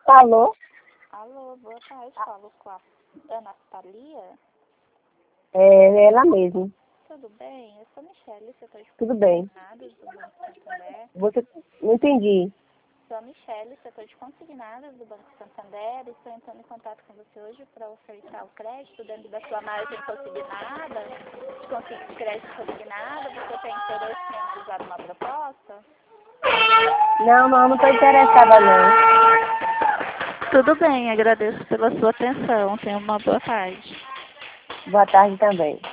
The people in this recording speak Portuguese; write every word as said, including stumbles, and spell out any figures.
Alô? Alô, boa tarde, falo com a Ana Thalia. É ela mesmo. Tudo bem? Eu sou Michele, setor de Tudo bem. consignados do Banco Santander. Você não entendi. Sou Michele, setor de consignados do Banco Santander. Estou entrando em contato com você hoje para ofertar o crédito dentro da sua margem consignada, de consi- crédito consignado. Você tem interesse em analisar uma proposta? Não, não, não estou interessada não. Tudo bem, agradeço pela sua atenção. Tenha uma boa tarde. Boa tarde também.